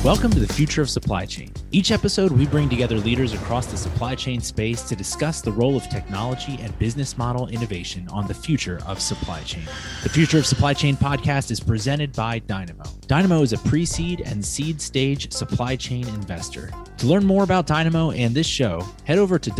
Welcome to the Future of Supply Chain. Each episode, we bring together leaders across the supply chain space to discuss the role of technology and business model innovation on the future of supply chain. The Future of Supply Chain podcast is presented by Dynamo. Dynamo is a pre-seed and seed stage supply chain investor. To learn more about Dynamo and this show, head over to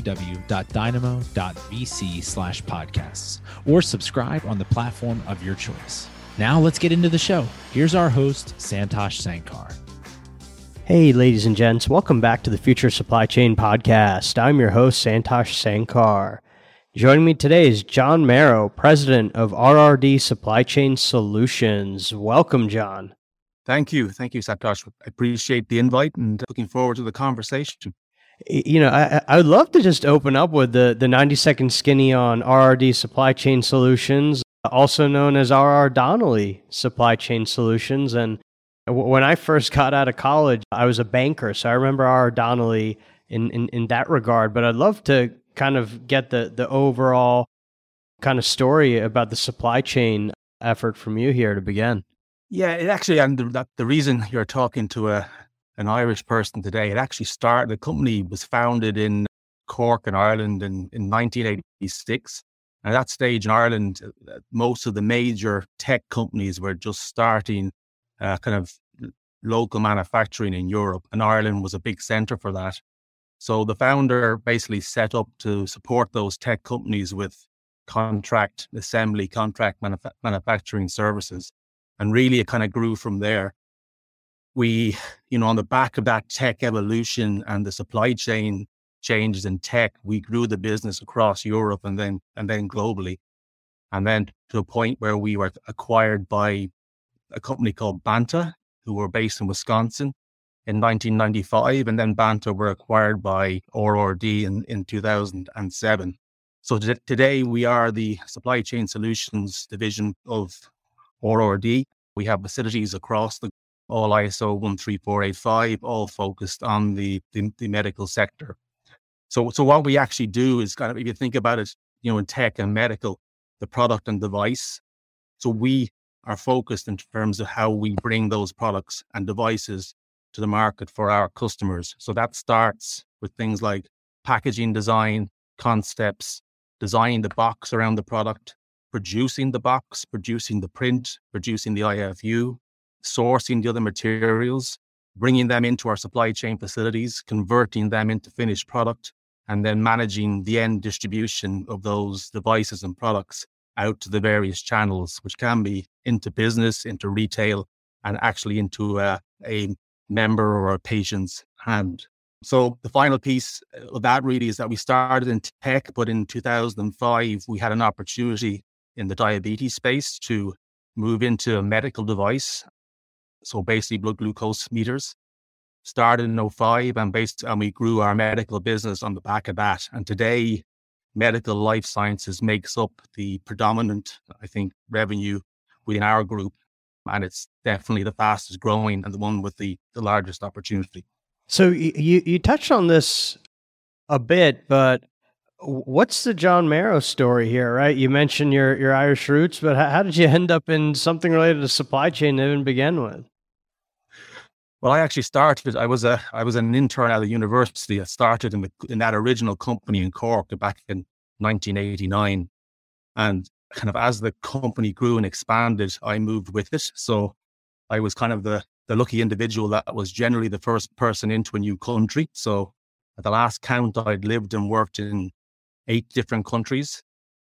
www.dynamo.vc/podcasts or subscribe on the platform of your choice. Now let's get into the show. Here's our host, Santosh Sankar. Hey, ladies and gents, welcome back to the Future Supply Chain Podcast. I'm your host, Santosh Sankar. Joining me today is John Marrow, President of RRD Supply Chain Solutions. Welcome, John. Thank you, Santosh. I appreciate the invite and looking forward to the conversation. You know, I would love to just open up with the 90-second skinny on RRD Supply Chain Solutions, also known as RR Donnelley Supply Chain Solutions. And when I first got out of college, I was a banker, so I remember RR Donnelley in that regard. But I'd love to kind of get the overall kind of story about the supply chain effort from you here to begin. Yeah, it actually, and the reason you're talking to an Irish person today, it actually started, the company was founded in Cork in Ireland in 1986. At that stage in Ireland, most of the major tech companies were just starting kind of local manufacturing in Europe, and Ireland was a big center for that. So the founder basically set up to support those tech companies with contract assembly, contract manufacturing services. And really it kind of grew from there. We, on the back of that tech evolution and the supply chain changes in tech, we grew the business across Europe and then globally. And then to a point where we were acquired by a company called Banta, who were based in Wisconsin in 1995. And then Banta were acquired by RRD in 2007. So today we are the Supply Chain Solutions division of RRD. We have facilities across all ISO 13485, all focused on the medical sector. So what we actually do is kind of, if you think about it, in tech and medical, the product and device. So we are focused in terms of how we bring those products and devices to the market for our customers. So that starts with things like packaging design, concepts, designing the box around the product, producing the box, producing the print, producing the IFU, sourcing the other materials, bringing them into our supply chain facilities, converting them into finished product, and then managing the end distribution of those devices and products out to the various channels, which can be into business, into retail, and actually into a member or a patient's hand. So the final piece of that really is that we started in tech, but in 2005, we had an opportunity in the diabetes space to move into a medical device. So basically blood glucose meters. Started in 2005 and we grew our medical business on the back of that. And today, medical life sciences makes up the predominant, I think, revenue within our group. And it's definitely the fastest growing and the one with the largest opportunity. So you touched on this a bit, but what's the John Marrow story here, right? You mentioned your Irish roots, but how did you end up in something related to supply chain to even begin with? Well, I actually started, I was an intern at a university. I started in that original company in Cork back in 1989. And kind of as the company grew and expanded, I moved with it. So I was kind of the lucky individual that was generally the first person into a new country. So at the last count, I'd lived and worked in 8 different countries,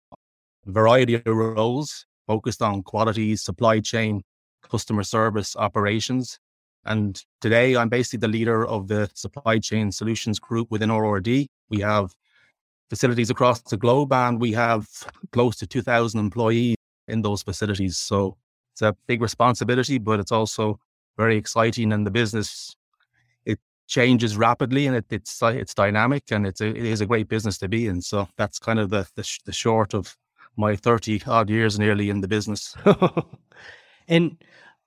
a variety of roles focused on quality, supply chain, customer service, operations. And today I'm basically the leader of the Supply Chain Solutions group within RRD. We have facilities across the globe and we have close to 2,000 employees in those facilities. So it's a big responsibility, but it's also very exciting, and the business, it changes rapidly and it's dynamic, and it is a great business to be in. So that's kind of the short of my 30 odd years nearly in the business. And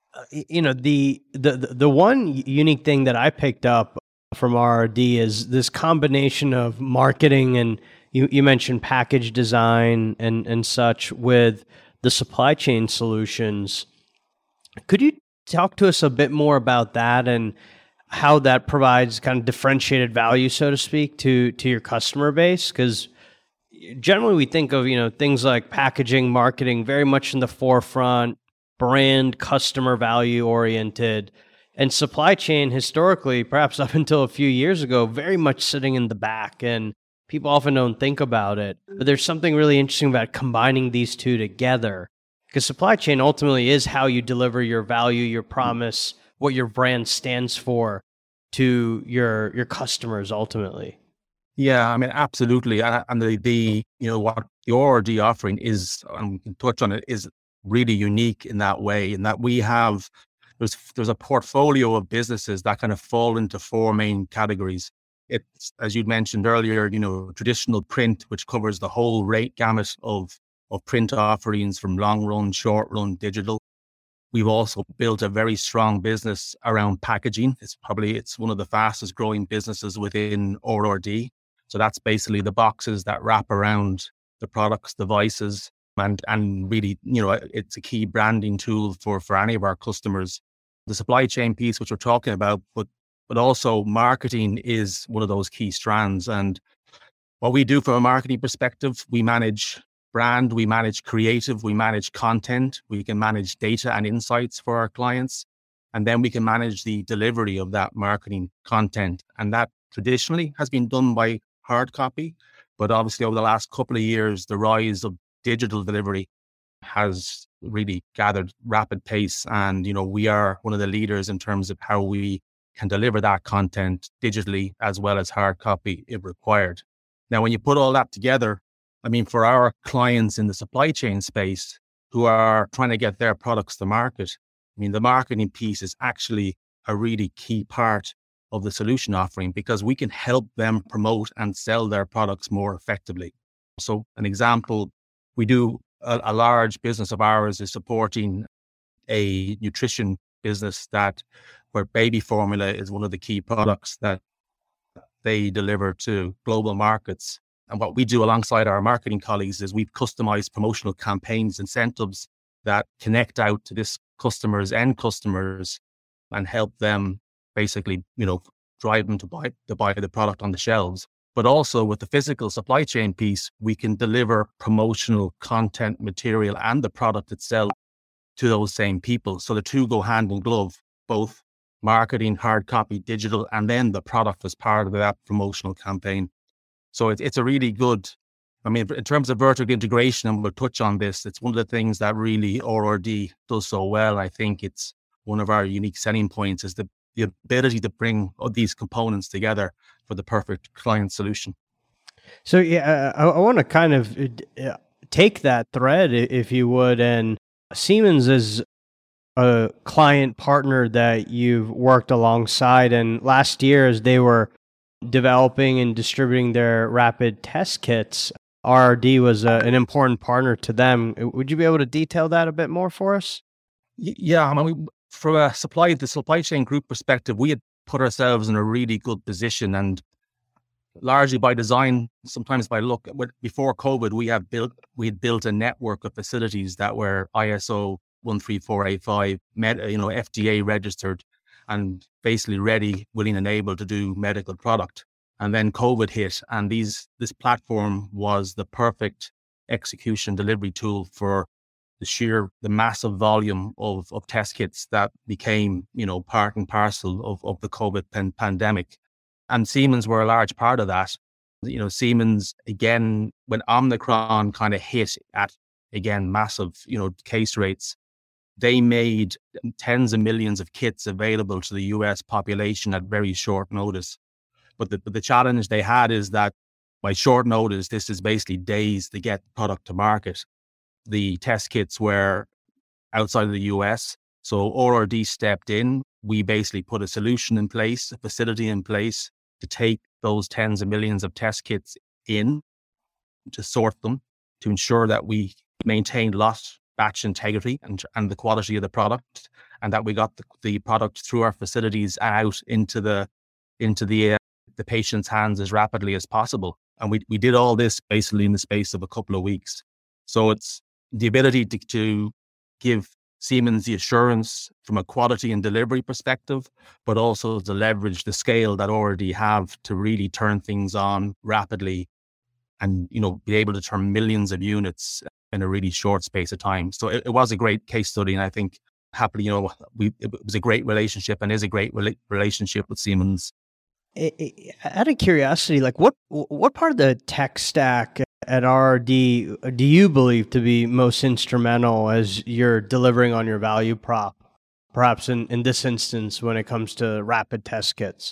the one unique thing that I picked up from RRD is this combination of marketing and you mentioned package design and such with the supply chain solutions. Could you talk to us a bit more about that and how that provides kind of differentiated value, so to speak, to your customer base? Because generally we think of, things like packaging, marketing, very much in the forefront, brand, customer value oriented, and supply chain historically, perhaps up until a few years ago, very much sitting in the back, and people often don't think about it. But there's something really interesting about combining these two together, because supply chain ultimately is how you deliver your value, your promise, what your brand stands for to your customers ultimately. Yeah, I mean, absolutely. And the what the ORD offering is, and we can touch on it, is really unique in that way, in that we have, there's a portfolio of businesses that kind of fall into four main categories. It's, as you'd mentioned earlier, traditional print, which covers the whole rate gamut of print offerings from long run, short run, digital. We've also built a very strong business around packaging. It's one of the fastest growing businesses within ORD. So that's basically the boxes that wrap around the products, devices, and really, it's a key branding tool for any of our customers. The supply chain piece, which we're talking about, but also marketing is one of those key strands. And what we do from a marketing perspective, we manage brand, we manage creative, we manage content, we can manage data and insights for our clients, and then we can manage the delivery of that marketing content. And that traditionally has been done by hard copy, but obviously over the last couple of years, the rise of digital delivery has really gathered rapid pace. And, we are one of the leaders in terms of how we can deliver that content digitally as well as hard copy if required. Now, when you put all that together, I mean, for our clients in the supply chain space who are trying to get their products to market, I mean, the marketing piece is actually a really key part of the solution offering, because we can help them promote and sell their products more effectively. So an example, we do a large business of ours is supporting a nutrition business where baby formula is one of the key products that they deliver to global markets. And what we do alongside our marketing colleagues is we've customized promotional campaigns, incentives that connect out to this end customers and help them basically, drive them to buy the product on the shelves. But also with the physical supply chain piece, we can deliver promotional content material and the product itself to those same people. So the two go hand in glove, both marketing, hard copy, digital, and then the product as part of that promotional campaign. So it's a really good, I mean, in terms of vertical integration, and we'll touch on this, it's one of the things that really ORD does so well. I think it's one of our unique selling points is the ability to bring all these components together for the perfect client solution. So yeah, I want to kind of take that thread, if you would, and Siemens is a client partner that you've worked alongside, and last year as they were developing and distributing their rapid test kits, RRD was an important partner to them. Would you be able to detail that a bit more for us? Yeah, I mean, from the supply chain group perspective, we had put ourselves in a really good position, and largely by design, sometimes by luck. Before COVID, we had built a network of facilities that were ISO 13485, FDA registered, and basically ready, willing, and able to do medical product. And then COVID hit, and this platform was the perfect execution delivery tool for the massive volume of test kits that became, part and parcel of the COVID pandemic. And Siemens were a large part of that. Siemens, again, when Omicron kind of hit at, again, massive, case rates, they made tens of millions of kits available to the US population at very short notice. But the challenge they had is that by short notice, this is basically days to get the product to market. The test kits were outside of the US. So ORD stepped in. We basically put a solution in place, a facility in place to take those tens of millions of test kits in, to sort them, to ensure that we maintained batch integrity and the quality of the product, and that we got the product through our facilities out into the patient's hands as rapidly as possible. And we did all this basically in the space of a couple of weeks. So it's the ability to give Siemens the assurance from a quality and delivery perspective, but also to leverage the scale that already have to really turn things on rapidly and, be able to turn millions of units in a really short space of time. So it was a great case study. And I think happily, it was a great relationship and is a great relationship with Siemens. Out of curiosity, like what part of the tech stack at RRD do you believe to be most instrumental as you're delivering on your value prop, perhaps in this instance when it comes to rapid test kits?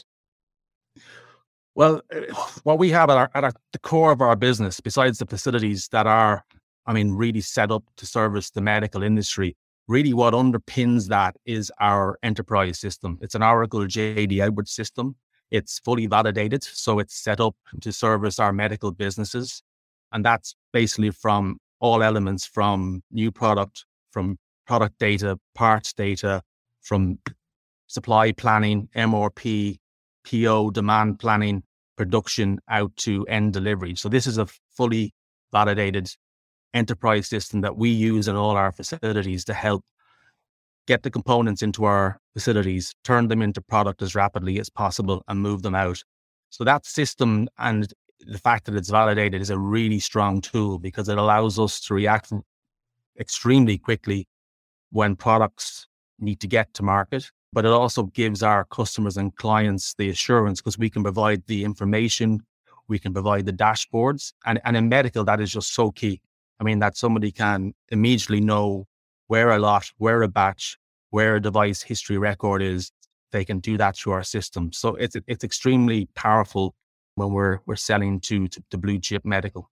Well, what we have at the core of our business, besides the facilities that are, really set up to service the medical industry, really what underpins that is our enterprise system. It's an Oracle JD Edwards system. It's fully validated, so it's set up to service our medical businesses. And that's basically from all elements, from new product, from product data, parts data, from supply planning, MRP, PO, demand planning, production out to end delivery. So this is a fully validated enterprise system that we use in all our facilities to help get the components into our facilities, turn them into product as rapidly as possible and move them out. So that system and the fact that it's validated is a really strong tool because it allows us to react extremely quickly when products need to get to market. But it also gives our customers and clients the assurance because we can provide the information, we can provide the dashboards. And in medical, that is just so key. That somebody can immediately know where a lot, where a batch, where a device history record is. They can do that through our system. So it's extremely powerful when we're selling to blue chip medical.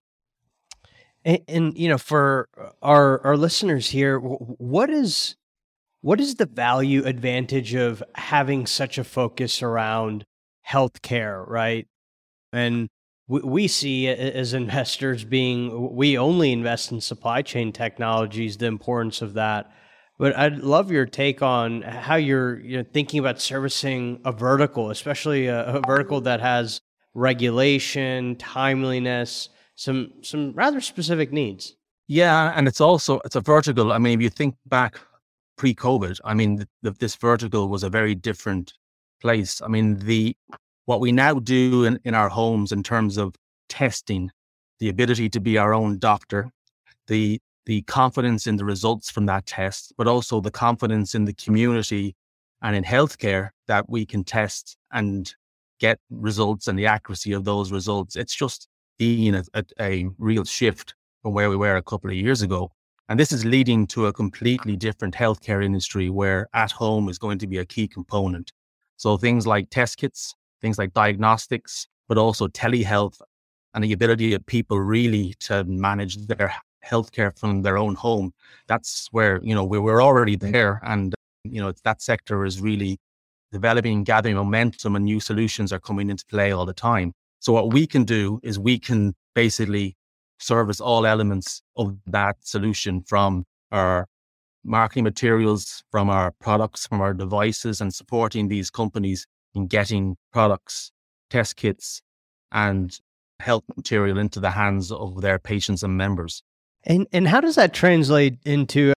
And for our listeners here, what is the value advantage of having such a focus around healthcare, right? And we see as investors we only invest in supply chain technologies, the importance of that. But I'd love your take on how you're thinking about servicing a vertical, especially a vertical that has regulation, timeliness, some rather specific needs. Yeah, and it's a vertical. If you think back pre-COVID, this vertical was a very different place. What we now do in our homes in terms of testing, the ability to be our own doctor, the confidence in the results from that test, but also the confidence in the community and in healthcare that we can test and get results and the accuracy of those results. It's just been a real shift from where we were a couple of years ago. And this is leading to a completely different healthcare industry where at home is going to be a key component. So things like test kits, things like diagnostics, but also telehealth and the ability of people really to manage their healthcare from their own home. That's where, we're already there. And, that sector is really developing, gathering momentum, and new solutions are coming into play all the time. So what we can do is we can basically service all elements of that solution, from our marketing materials, from our products, from our devices, and supporting these companies in getting products, test kits, and health material into the hands of their patients and members. And how does that translate into,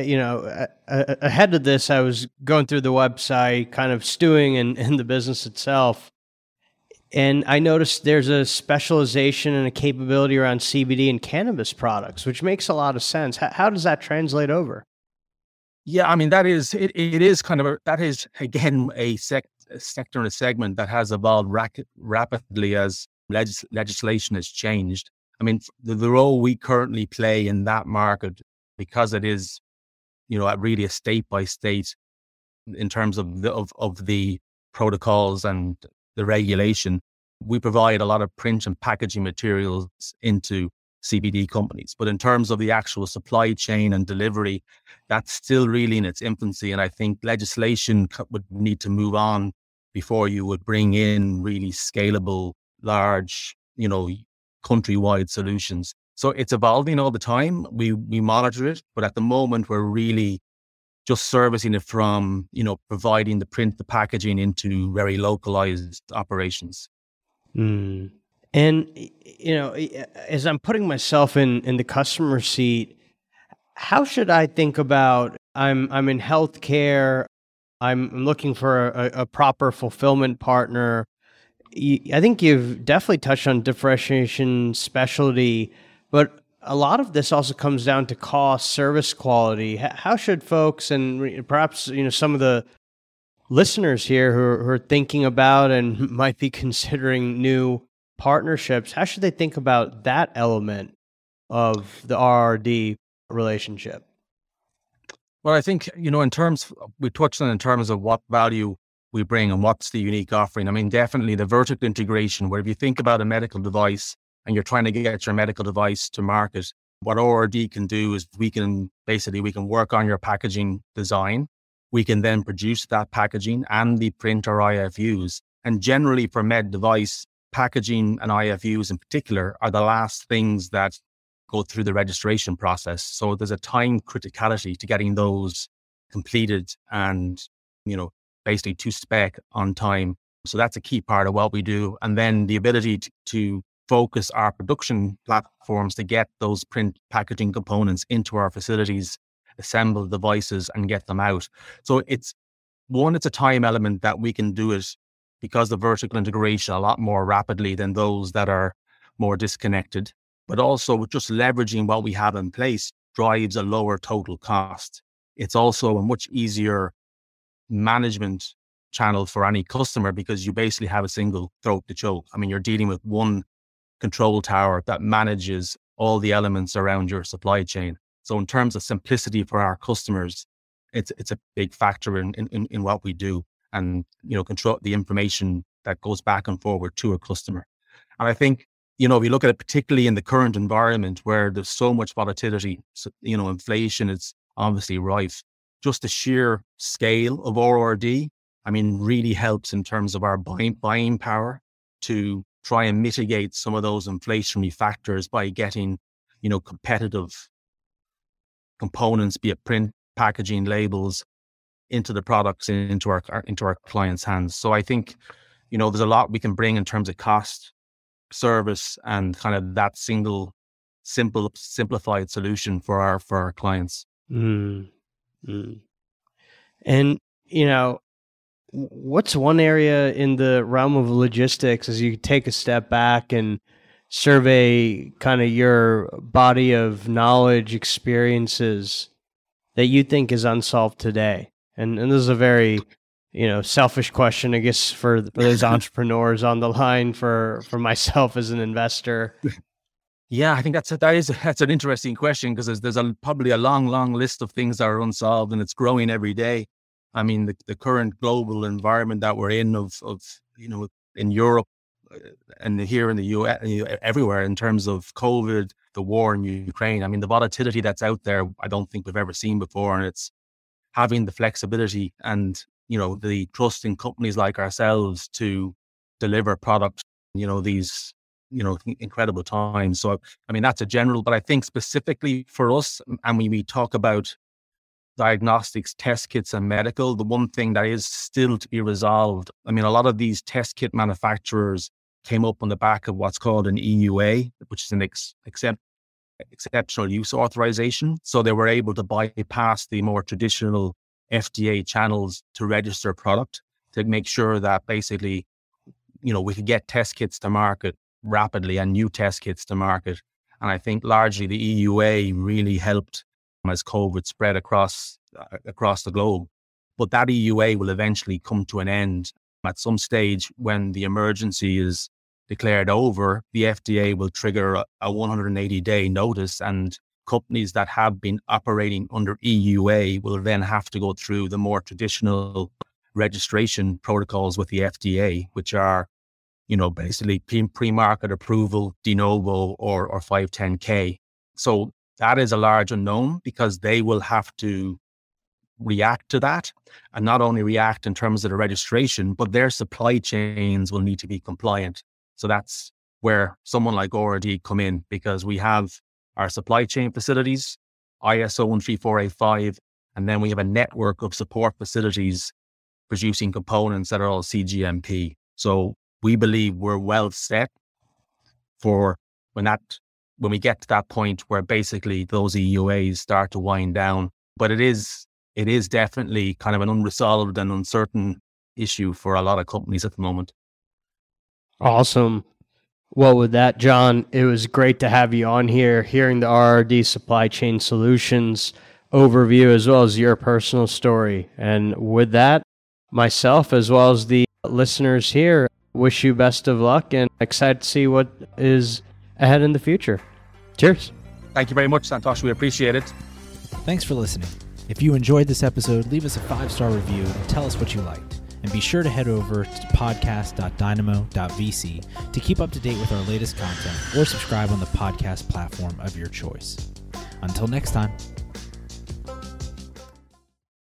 ahead of this, I was going through the website, kind of stewing in the business itself. And I noticed there's a specialization and a capability around CBD and cannabis products, which makes a lot of sense. How does that translate over? Yeah, that is again a sector and a segment that has evolved rapidly as legislation has changed. The role we currently play in that market, because it is, really a state by state in terms of the protocols and the regulation, we provide a lot of print and packaging materials into CBD companies. But in terms of the actual supply chain and delivery, that's still really in its infancy. And I think legislation would need to move on before you would bring in really scalable, large, countrywide solutions. So it's evolving all the time. We monitor it, but at the moment we're really just servicing it from, providing the print, the packaging into very localized operations. Mm. And, as I'm putting myself in the customer seat, how should I think about I'm in healthcare. I'm looking for a proper fulfillment partner. I think you've definitely touched on differentiation, specialty, but a lot of this also comes down to cost, service quality. How should folks, and perhaps some of the listeners here who are thinking about and might be considering new partnerships, how should they think about that element of the RRD relationship? Well, I think, we touched on in terms of what value we bring and what's the unique offering. I mean, definitely the vertical integration, where if you think about a medical device and you're trying to get your medical device to market, what ORD can do is we can work on your packaging design. We can then produce that packaging and the print or IFUs. And generally for med device, packaging and IFUs in particular are the last things that go through the registration process. So there's a time criticality to getting those completed and, basically to spec on time. So that's a key part of what we do. And then the ability to focus our production platforms to get those print packaging components into our facilities, assemble devices and get them out. So it's a time element that we can do it because of vertical integration a lot more rapidly than those that are more disconnected. But also just leveraging what we have in place drives a lower total cost. It's also a much easier management channel for any customer because you basically have a single throat to choke. I mean, you're dealing with one control tower that manages all the elements around your supply chain. So in terms of simplicity for our customers, it's a big factor in what we do and, control the information that goes back and forward to a customer. And I think, if you look at it, particularly in the current environment where there's so much volatility, inflation is obviously rife. Just the sheer scale of ORD, really helps in terms of our buying power to try and mitigate some of those inflationary factors by getting, competitive components, be it print, packaging, labels, into the products and into our clients' hands. So I think, there's a lot we can bring in terms of cost, service, and kind of that simplified solution for our clients. Mm. And, what's one area in the realm of logistics as you take a step back and survey kind of your body of knowledge, experiences that you think is unsolved today? And this is a very, selfish question, I guess, for those entrepreneurs on the line, for myself as an investor. Yeah, I think that's an interesting question because there's probably a long list of things that are unsolved and it's growing every day. I mean, the current global environment that we're in of in Europe and here in the US, everywhere in terms of COVID, the war in Ukraine. I mean, the volatility that's out there, I don't think we've ever seen before. And it's having the flexibility and, the trust in companies like ourselves to deliver products, these incredible times. So, that's a general, but I think specifically for us, and when we talk about diagnostics, test kits and medical, the one thing that is still to be resolved, a lot of these test kit manufacturers came up on the back of what's called an EUA, which is an exceptional use authorization. So they were able to bypass the more traditional FDA channels to register product to make sure that basically, we could get test kits to market rapidly and new test kits to market. And I think largely the EUA really helped as COVID spread across the globe. But that EUA will eventually come to an end at some stage. When the emergency is declared over, the FDA will trigger a 180-day notice, and companies that have been operating under EUA will then have to go through the more traditional registration protocols with the FDA, which are, basically pre-market approval, de novo, or 510K. So that is a large unknown because they will have to react to that, and not only react in terms of the registration, but their supply chains will need to be compliant. So that's where someone like ORD come in, because we have our supply chain facilities, ISO 13485, and then we have a network of support facilities producing components that are all CGMP. So we believe we're well set for when we get to that point where basically those EUAs start to wind down. But it is it is definitely kind of an unresolved and uncertain issue for a lot of companies at the moment. Awesome. Well, with that, John, it was great to have you on here, hearing the RRD Supply Chain Solutions overview as well as your personal story. And with that, myself as well as the listeners here wish you best of luck and excited to see what is ahead in the future. Cheers. Thank you very much, Santosh. We appreciate it. Thanks for listening. If you enjoyed this episode, leave us a 5-star review and tell us what you liked. And be sure to head over to podcast.dynamo.vc to keep up to date with our latest content or subscribe on the podcast platform of your choice. Until next time.